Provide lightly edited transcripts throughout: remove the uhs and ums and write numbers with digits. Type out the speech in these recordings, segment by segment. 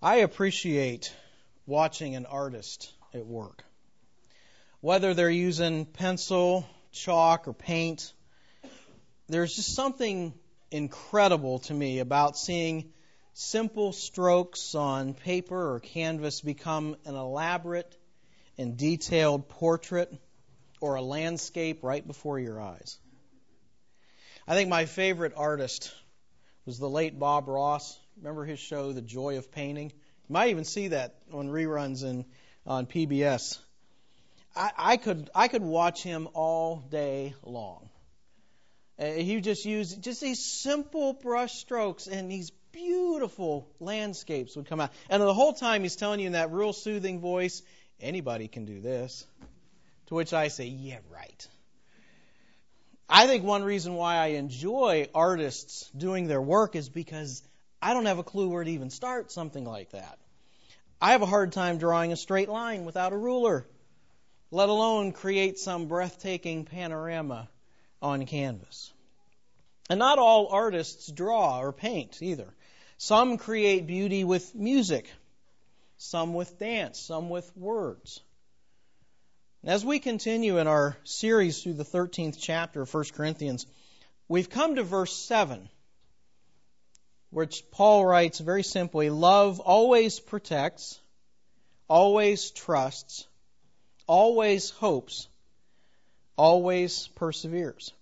I appreciate watching an artist at work. Whether they're using pencil, chalk, or paint, there's just something incredible to me about seeing simple strokes on paper or canvas become an elaborate and detailed portrait or a landscape right before your eyes. I think my favorite artist was the late Bob Ross. Remember his show, The Joy of Painting? You might even see that on reruns on PBS. I could watch him all day long. He just used these simple brush strokes, and these beautiful landscapes would come out. And the whole time he's telling you in that real soothing voice, anybody can do this. To which I say, yeah, right. I think one reason why I enjoy artists doing their work is because I don't have a clue where to even start something like that. I have a hard time drawing a straight line without a ruler, let alone create some breathtaking panorama on canvas. And not all artists draw or paint either. Some create beauty with music, some with dance, some with words. As we continue in our series through the 13th chapter of 1 Corinthians, we've come to verse 7, which Paul writes very simply, love always protects, always trusts, always hopes, always perseveres.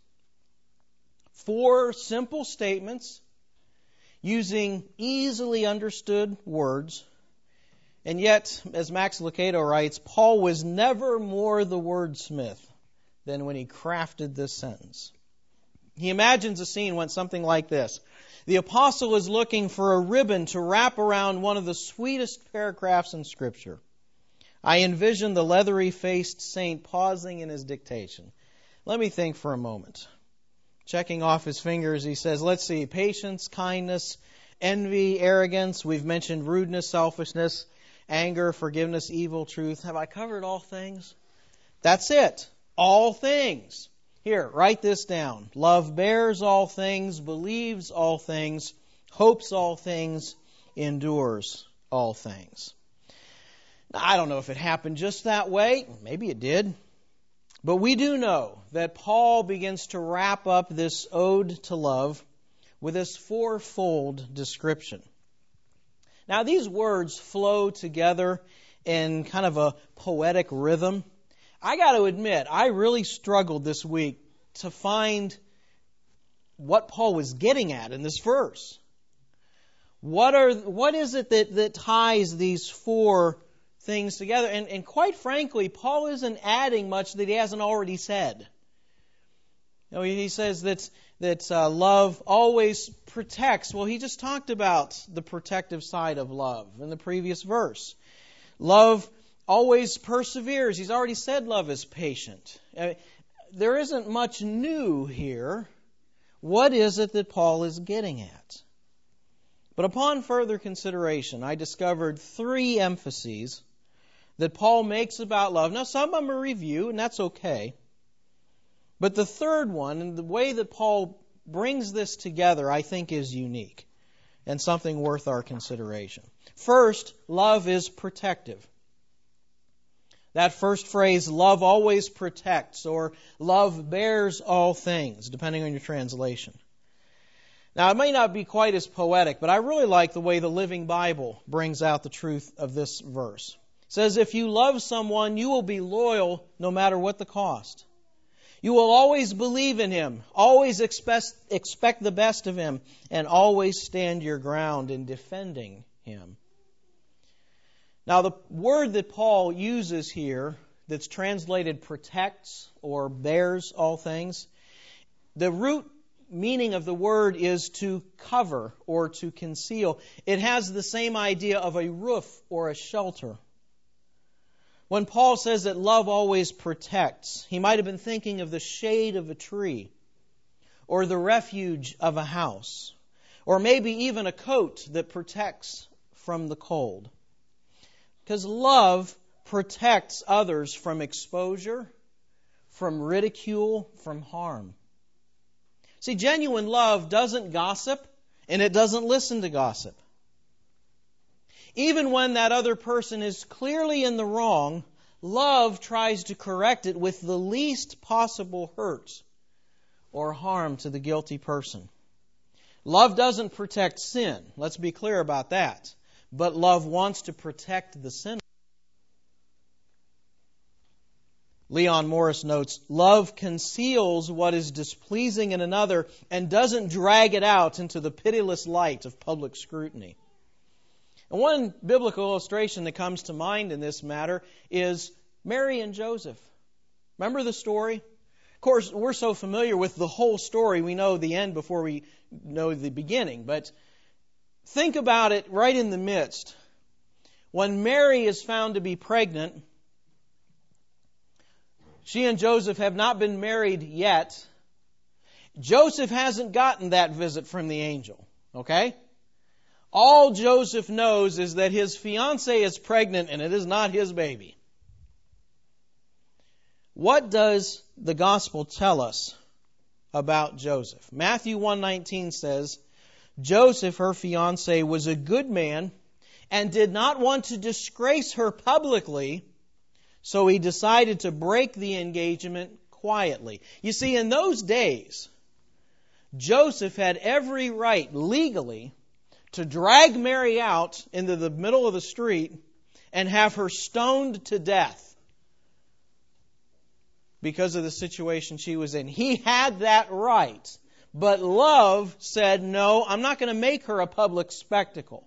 4 simple statements using easily understood words. And yet, as Max Lucado writes, Paul was never more the wordsmith than when he crafted this sentence. He imagines a scene went something like this. The apostle is looking for a ribbon to wrap around one of the sweetest paragraphs in Scripture. I envision the leathery-faced saint pausing in his dictation. Let me think for a moment. Checking off his fingers, he says, let's see, patience, kindness, envy, arrogance. We've mentioned rudeness, selfishness, anger, forgiveness, evil, truth. Have I covered all things? That's it. All things. Here, write this down. Love bears all things, believes all things, hopes all things, endures all things. Now, I don't know if it happened just that way. Maybe it did. But we do know that Paul begins to wrap up this ode to love with this 4-fold description. Now, these words flow together in kind of a poetic rhythm. I got to admit, I really struggled this week to find what Paul was getting at in this verse. What is it that ties these 4 things together? And quite frankly, Paul isn't adding much that he hasn't already said. You know, he says that love always protects. Well, he just talked about the protective side of love in the previous verse. Love always perseveres. He's already said love is patient. There isn't much new here. What is it that Paul is getting at? But upon further consideration, I discovered 3 emphases that Paul makes about love. Now, some of them are review, and that's okay. But the third one, and the way that Paul brings this together, I think is unique and something worth our consideration. First, love is protective. That first phrase, love always protects, or love bears all things, depending on your translation. Now, it may not be quite as poetic, but I really like the way the Living Bible brings out the truth of this verse. It says, if you love someone, you will be loyal no matter what the cost. You will always believe in Him, always expect the best of Him, and always stand your ground in defending Him. Now, the word that Paul uses here, that's translated protects or bears all things, the root meaning of the word is to cover or to conceal. It has the same idea of a roof or a shelter. When Paul says that love always protects, he might have been thinking of the shade of a tree, or the refuge of a house, or maybe even a coat that protects from the cold. Because love protects others from exposure, from ridicule, from harm. See, genuine love doesn't gossip, and it doesn't listen to gossip. Even when that other person is clearly in the wrong, love tries to correct it with the least possible hurt or harm to the guilty person. Love doesn't protect sin. Let's be clear about that. But love wants to protect the sinner. Leon Morris notes, love conceals what is displeasing in another and doesn't drag it out into the pitiless light of public scrutiny. And one biblical illustration that comes to mind in this matter is Mary and Joseph. Remember the story? Of course, we're so familiar with the whole story, we know the end before we know the beginning. But think about it right in the midst. When Mary is found to be pregnant, she and Joseph have not been married yet. Joseph hasn't gotten that visit from the angel. Okay? All Joseph knows is that his fiancée is pregnant and it is not his baby. What does the gospel tell us about Joseph? Matthew 1:19 says, Joseph, her fiancé, was a good man and did not want to disgrace her publicly, so he decided to break the engagement quietly. You see, in those days, Joseph had every right legally to drag Mary out into the middle of the street and have her stoned to death because of the situation she was in. He had that right. But love said, no, I'm not going to make her a public spectacle.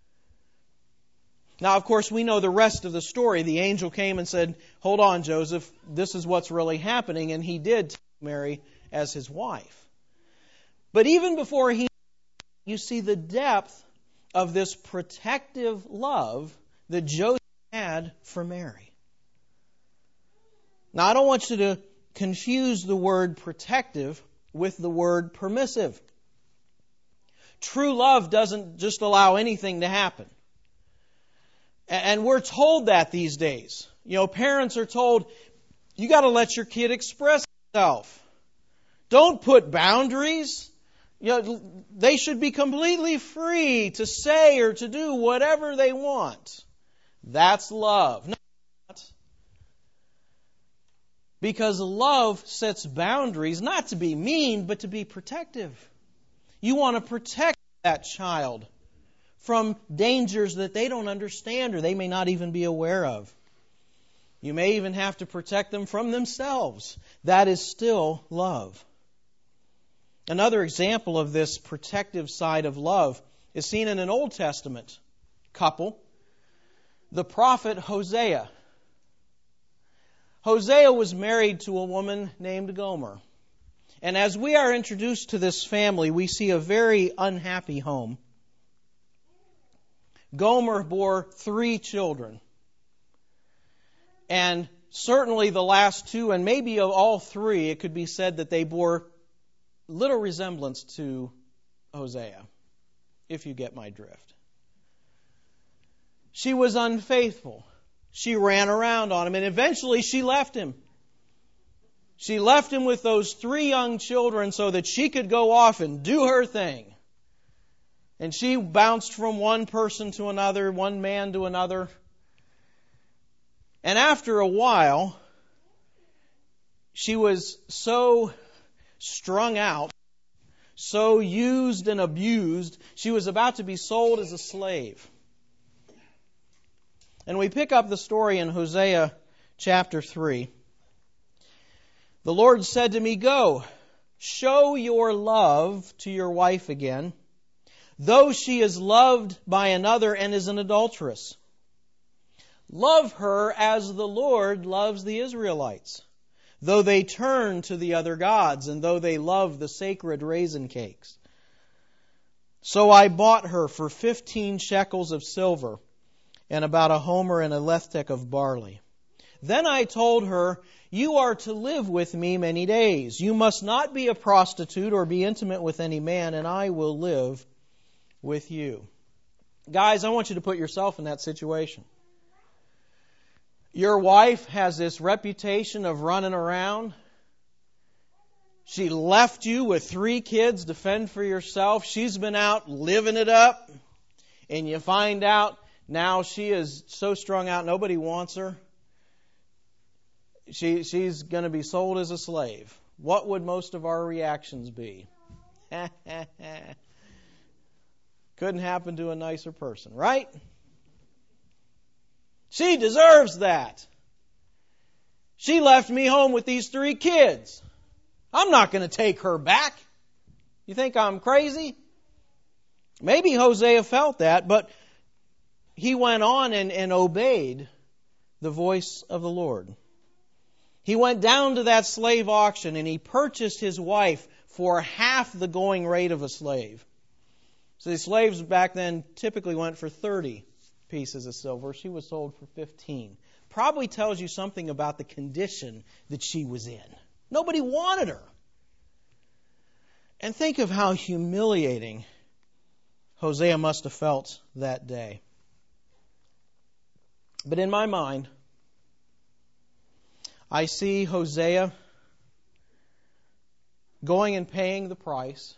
Now, of course, we know the rest of the story. The angel came and said, hold on, Joseph, this is what's really happening. And he did take Mary as his wife. But even before you see the depth of this protective love that Joseph had for Mary. Now, I don't want you to confuse the word protective with the word permissive. True love doesn't just allow anything to happen. And we're told that these days. You know, parents are told, you got to let your kid express himself. Don't put boundaries. You know, they should be completely free to say or to do whatever they want. That's love. No, because love sets boundaries, not to be mean, but to be protective. You want to protect that child from dangers that they don't understand or they may not even be aware of. You may even have to protect them from themselves. That is still love. Another example of this protective side of love is seen in an Old Testament couple, the prophet Hosea. Hosea was married to a woman named Gomer. And as we are introduced to this family, we see a very unhappy home. Gomer bore 3 children. And certainly the last 2, and maybe of all 3, it could be said that they bore little resemblance to Hosea, if you get my drift. She was unfaithful. She ran around on him, and eventually she left him. She left him with those 3 young children so that she could go off and do her thing. And she bounced from one person to another, one man to another. And after a while, she was so strung out, so used and abused, she was about to be sold as a slave. And we pick up the story in Hosea chapter 3. The Lord said to me, go, show your love to your wife again, though she is loved by another and is an adulteress. Love her as the Lord loves the Israelites, though they turn to the other gods and though they love the sacred raisin cakes. So I bought her for 15 shekels of silver and about a homer and a lethek of barley. Then I told her, you are to live with me many days. You must not be a prostitute or be intimate with any man, and I will live with you. Guys, I want you to put yourself in that situation. Your wife has this reputation of running around. She left you with 3 kids to fend for yourself. She's been out living it up. And you find out Now she is so strung out, nobody wants her. She's going to be sold as a slave. What would most of our reactions be? Couldn't happen to a nicer person, right? She deserves that. She left me home with these 3 kids. I'm not going to take her back. You think I'm crazy? Maybe Hosea felt that, but he went on and obeyed the voice of the Lord. He went down to that slave auction and he purchased his wife for half the going rate of a slave. So the slaves back then typically went for 30 pieces of silver. She was sold for 15. Probably tells you something about the condition that she was in. Nobody wanted her. And think of how humiliating Hosea must have felt that day. But in my mind, I see Hosea going and paying the price,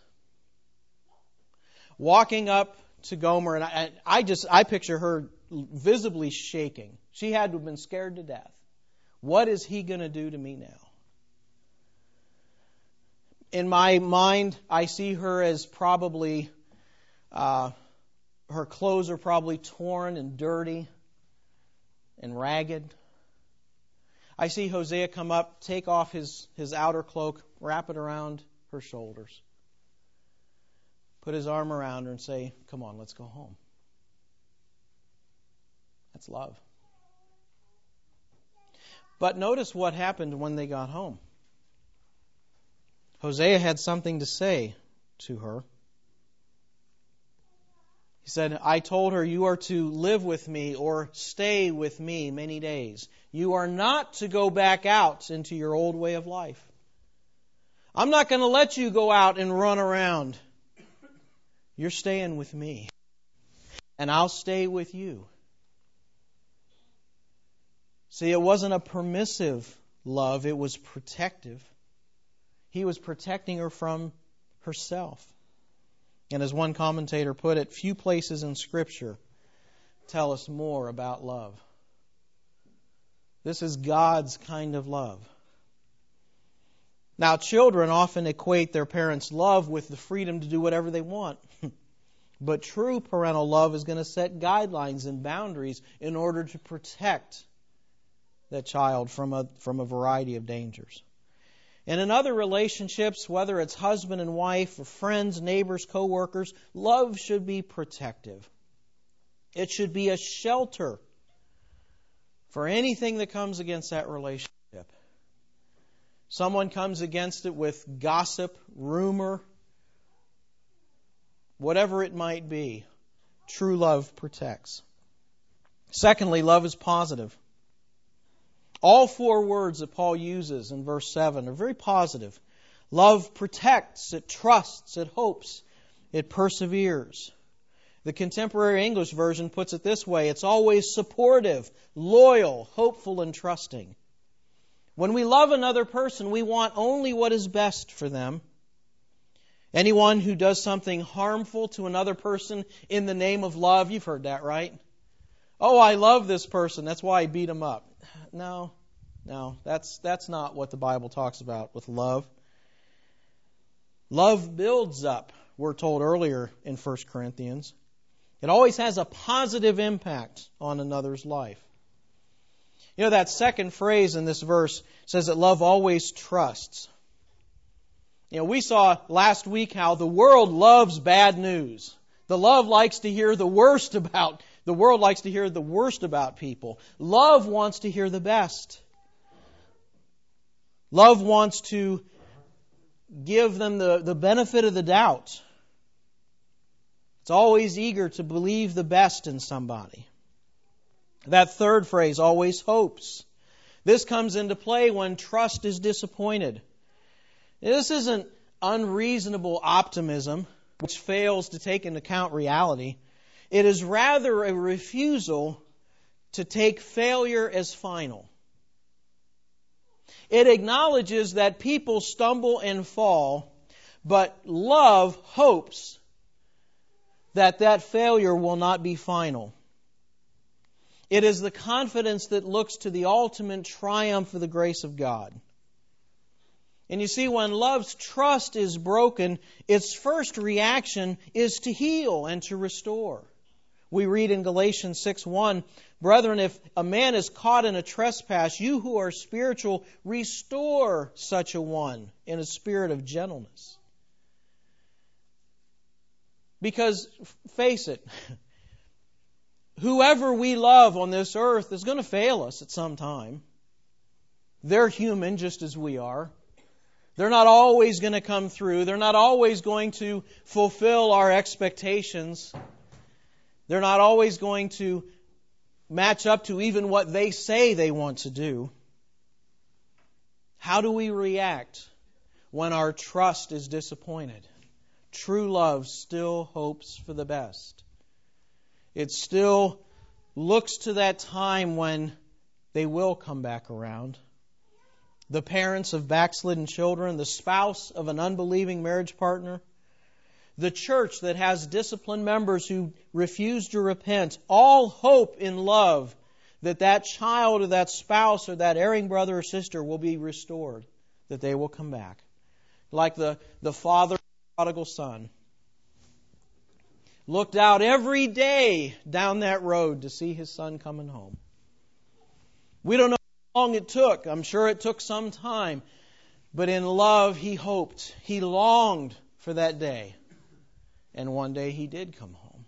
walking up to Gomer, and I picture her visibly shaking. She had to have been scared to death. What is he going to do to me now? In my mind, I see her as probably, her clothes are probably torn and dirty and ragged. I see Hosea come up, take off his outer cloak, wrap it around her shoulders, put his arm around her and say, "Come on, let's go home." That's love. But notice what happened when they got home. Hosea had something to say to her. He said, "I told her, you are to live with me or stay with me many days. You are not to go back out into your old way of life. I'm not going to let you go out and run around. You're staying with me, and I'll stay with you." See, it wasn't a permissive love, it was protective. He was protecting her from herself. And as one commentator put it, few places in Scripture tell us more about love. This is God's kind of love. Now, children often equate their parents' love with the freedom to do whatever they want. But true parental love is going to set guidelines and boundaries in order to protect that child from a variety of dangers. And in other relationships, whether it's husband and wife or friends, neighbors, co-workers, love should be protective. It should be a shelter for anything that comes against that relationship. Someone comes against it with gossip, rumor, whatever it might be. True love protects. Secondly, love is positive. All 4 words that Paul uses in verse 7 are very positive. Love protects, it trusts, it hopes, it perseveres. The Contemporary English Version puts it this way: it's always supportive, loyal, hopeful, and trusting. When we love another person, we want only what is best for them. Anyone who does something harmful to another person in the name of love, you've heard that, right? Oh, I love this person, that's why I beat him up. No, that's not what the Bible talks about with love. Love builds up, we're told earlier in 1 Corinthians. It always has a positive impact on another's life. You know, that second phrase in this verse says that love always trusts. You know, we saw last week how the world loves bad news. The world likes to hear the worst about people. Love wants to hear the best. Love wants to give them the benefit of the doubt. It's always eager to believe the best in somebody. That third phrase, always hopes. This comes into play when trust is disappointed. This isn't unreasonable optimism, which fails to take into account reality. It is rather a refusal to take failure as final. It acknowledges that people stumble and fall, but love hopes that failure will not be final. It is the confidence that looks to the ultimate triumph of the grace of God. And you see, when love's trust is broken, its first reaction is to heal and to restore. We read in Galatians 6:1, "Brethren, if a man is caught in a trespass, you who are spiritual, restore such a one in a spirit of gentleness." Because, face it, whoever we love on this earth is going to fail us at some time. They're human just as we are. They're not always going to come through. They're not always going to fulfill our expectations. They're not always going to match up to even what they say they want to do. How do we react when our trust is disappointed? True love still hopes for the best. It still looks to that time when they will come back around. The parents of backslidden children, the spouse of an unbelieving marriage partner, the church that has disciplined members who refuse to repent, all hope in love that that child or that spouse or that erring brother or sister will be restored, that they will come back. Like the father of the prodigal son looked out every day down that road to see his son coming home. We don't know how long it took. I'm sure it took some time. But in love, he hoped. He longed for that day. And one day he did come home.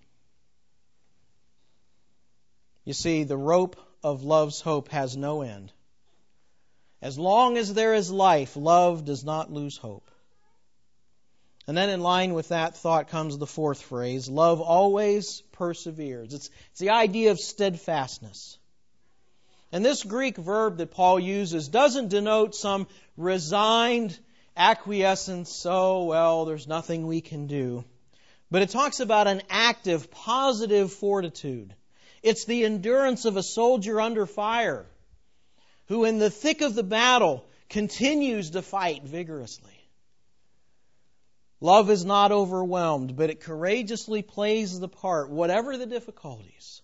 You see, the rope of love's hope has no end. As long as there is life, love does not lose hope. And then in line with that thought comes the fourth phrase, love always perseveres. It's the idea of steadfastness. And this Greek verb that Paul uses doesn't denote some resigned acquiescence, there's nothing we can do. But it talks about an active, positive fortitude. It's the endurance of a soldier under fire who in the thick of the battle continues to fight vigorously. Love is not overwhelmed, but it courageously plays the part, whatever the difficulties.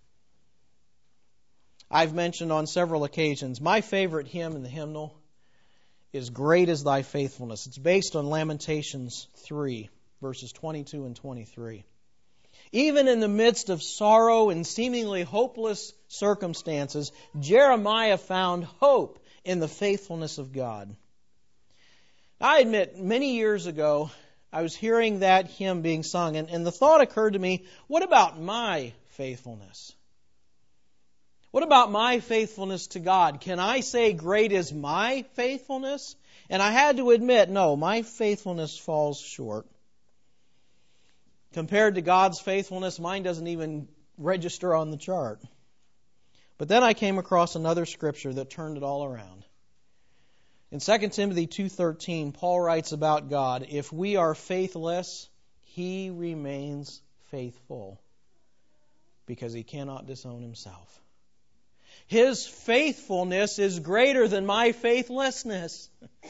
I've mentioned on several occasions, my favorite hymn in the hymnal is Great is Thy Faithfulness. It's based on Lamentations 3, verses 22 and 23. Even in the midst of sorrow and seemingly hopeless circumstances, Jeremiah found hope in the faithfulness of God. I admit, many years ago, I was hearing that hymn being sung, and the thought occurred to me, what about my faithfulness? What about my faithfulness to God? Can I say, great is my faithfulness? And I had to admit, no, my faithfulness falls short. Compared to God's faithfulness, mine doesn't even register on the chart. But then I came across another scripture that turned it all around. In 2 Timothy 2:13, Paul writes about God, if we are faithless, He remains faithful, because He cannot disown Himself. His faithfulness is greater than my faithlessness.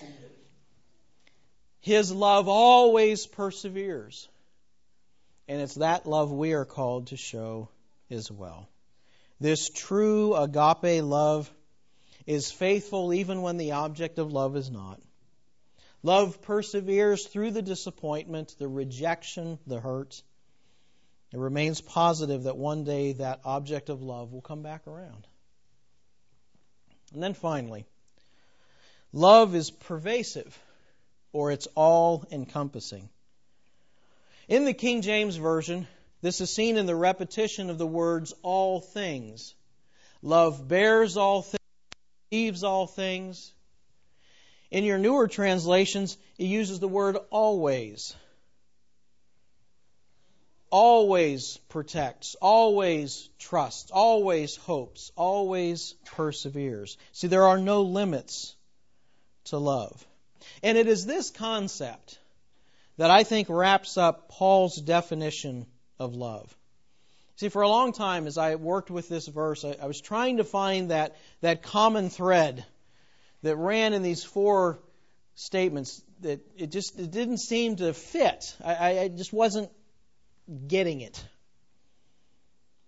His love always perseveres. And it's that love we are called to show as well. This true agape love is faithful even when the object of love is not. Love perseveres through the disappointment, the rejection, the hurt. It remains positive that one day that object of love will come back around. And then finally, love is pervasive, or it's all-encompassing. In the King James Version, this is seen in the repetition of the words all things. Love bears all things, believes all things. In your newer translations, it uses the word always. Always protects, always trusts, always hopes, always perseveres. See, there are no limits to love. And it is this concept that I think wraps up Paul's definition of love. See, for a long time as I worked with this verse, I was trying to find that common thread that ran in these four statements that it didn't seem to fit. I just wasn't getting it.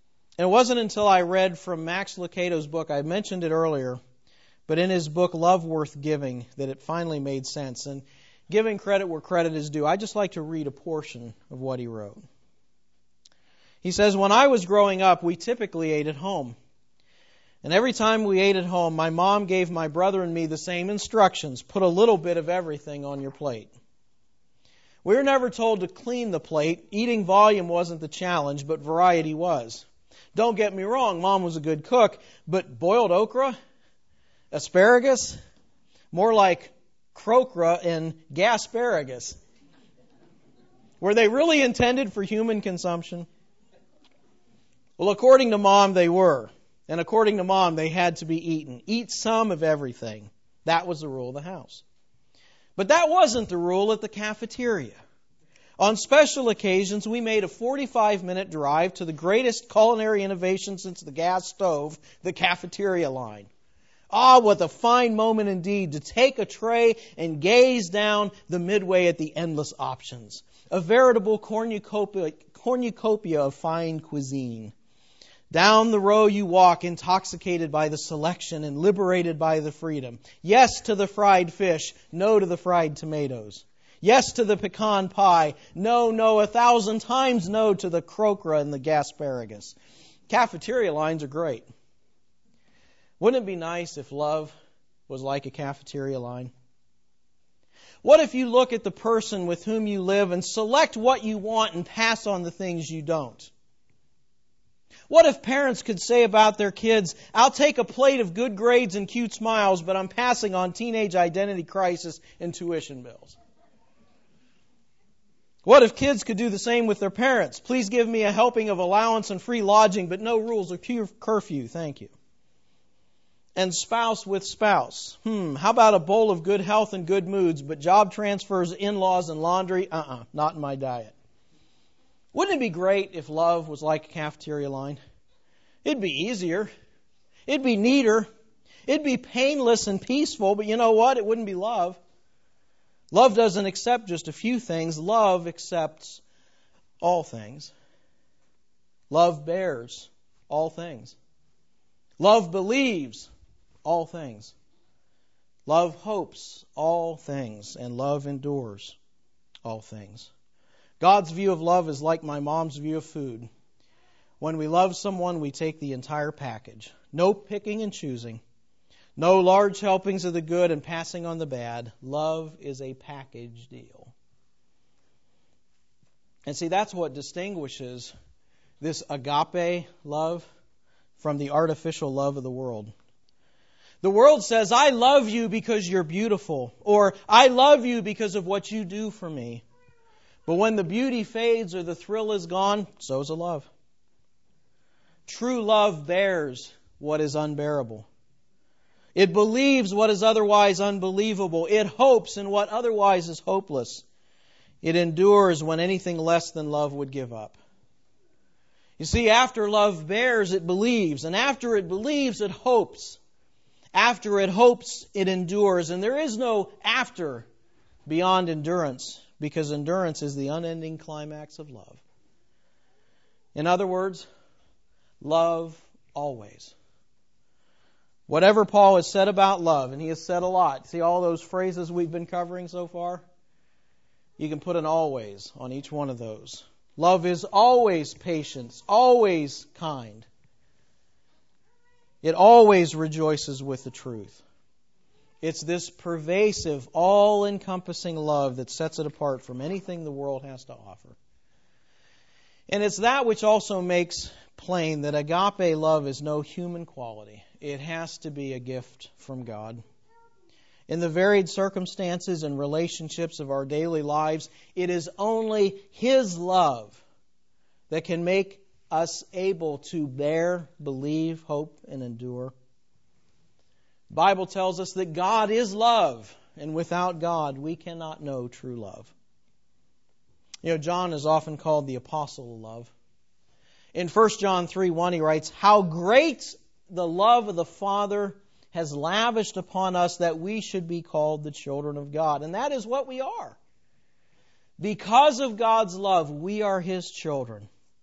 And it wasn't until I read from Max Lucado's book, I mentioned it earlier, but in his book, Love Worth Giving, that it finally made sense. And giving credit where credit is due, I just like to read a portion of what he wrote. He says, when I was growing up, we typically ate at home. And every time we ate at home, my mom gave my brother and me the same instructions. Put a little bit of everything on your plate. We were never told to clean the plate. Eating volume wasn't the challenge, but variety was. Don't get me wrong, Mom was a good cook, but boiled okra, asparagus, more like crocra and gasparagus. Were they really intended for human consumption? Well, according to Mom, they were. And according to Mom, they had to be eaten. Eat some of everything. That was the rule of the house. But that wasn't the rule at the cafeteria. On special occasions, we made a 45-minute drive to the greatest culinary innovation since the gas stove, the cafeteria line. Ah, what a fine moment indeed to take a tray and gaze down the midway at the endless options. A veritable cornucopia of fine cuisine. Down the row you walk, intoxicated by the selection and liberated by the freedom. Yes to the fried fish, no to the fried tomatoes. Yes to the pecan pie, no, 1,000 times no to the crocra and the gasparagus. Cafeteria lines are great. Wouldn't it be nice if love was like a cafeteria line? What if you look at the person with whom you live and select what you want and pass on the things you don't? What if parents could say about their kids, I'll take a plate of good grades and cute smiles, but I'm passing on teenage identity crisis and tuition bills? What if kids could do the same with their parents? Please give me a helping of allowance and free lodging, but no rules or curfew, thank you. And spouse with spouse. How about a bowl of good health and good moods, but job transfers, in-laws, and laundry? Not in my diet. Wouldn't it be great if love was like a cafeteria line? It'd be easier. It'd be neater. It'd be painless and peaceful, but you know what? It wouldn't be love. Love doesn't accept just a few things. Love accepts all things. Love bears all things. Love believes all things. Love hopes all things. And love endures all things. God's view of love is like my mom's view of food. When we love someone, we take the entire package. No picking and choosing. No large helpings of the good and passing on the bad. Love is a package deal. And see, that's what distinguishes this agape love from the artificial love of the world. The world says, I love you because you're beautiful, or I love you because of what you do for me. But when the beauty fades or the thrill is gone, so's a love. True love bears what is unbearable. It believes what is otherwise unbelievable. It hopes in what otherwise is hopeless. It endures when anything less than love would give up. You see, after love bears, it believes. And after it believes, it hopes. After it hopes, it endures. And there is no after beyond endurance, because endurance is the unending climax of love. In other words, love always. Whatever Paul has said about love, and he has said a lot. See all those phrases we've been covering so far? You can put an always on each one of those. Love is always patient, always kind. It always rejoices with the truth. It's this pervasive, all-encompassing love that sets it apart from anything the world has to offer. And it's that which also makes plain that agape love is no human quality. It has to be a gift from God. In the varied circumstances and relationships of our daily lives, it is only His love that can make us able to bear, believe, hope, and endure. The Bible tells us that God is love, and without God we cannot know true love. You know, John is often called the apostle of love. In 1 John 3:1 he writes, "How great the love of the Father has lavished upon us that we should be called the children of God." And that is what we are. Because of God's love, we are His children.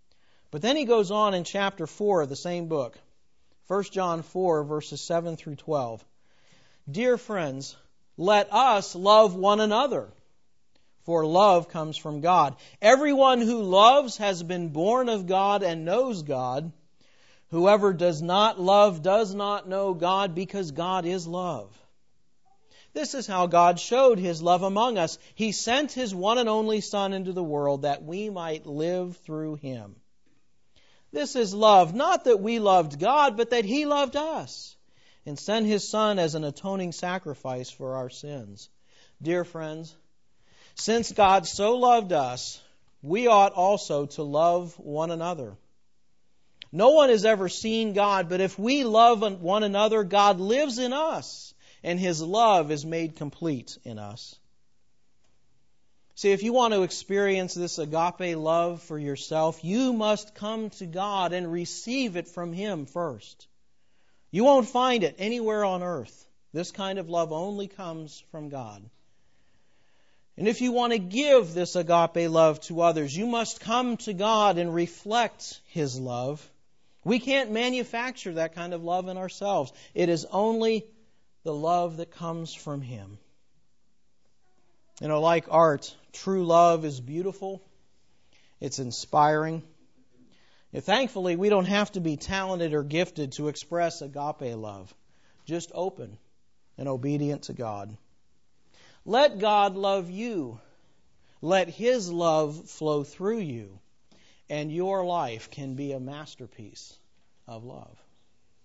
But then he goes on in chapter 4 of the same book, 1 John 4, verses 7 through 12. Dear friends, let us love one another, for love comes from God. Everyone who loves has been born of God and knows God. Whoever does not love does not know God, because God is love. This is how God showed His love among us. He sent His one and only Son into the world that we might live through Him. This is love, not that we loved God, but that He loved us and sent His Son as an atoning sacrifice for our sins. Dear friends, since God so loved us, we ought also to love one another. No one has ever seen God, but if we love one another, God lives in us, and His love is made complete in us. See, if you want to experience this agape love for yourself, you must come to God and receive it from Him first. You won't find it anywhere on earth. This kind of love only comes from God. And if you want to give this agape love to others, you must come to God and reflect His love. We can't manufacture that kind of love in ourselves. It is only the love that comes from Him. You know, like art, true love is beautiful. It's inspiring. And thankfully, we don't have to be talented or gifted to express agape love. Just open and obedient to God. Let God love you. Let His love flow through you. And your life can be a masterpiece of love.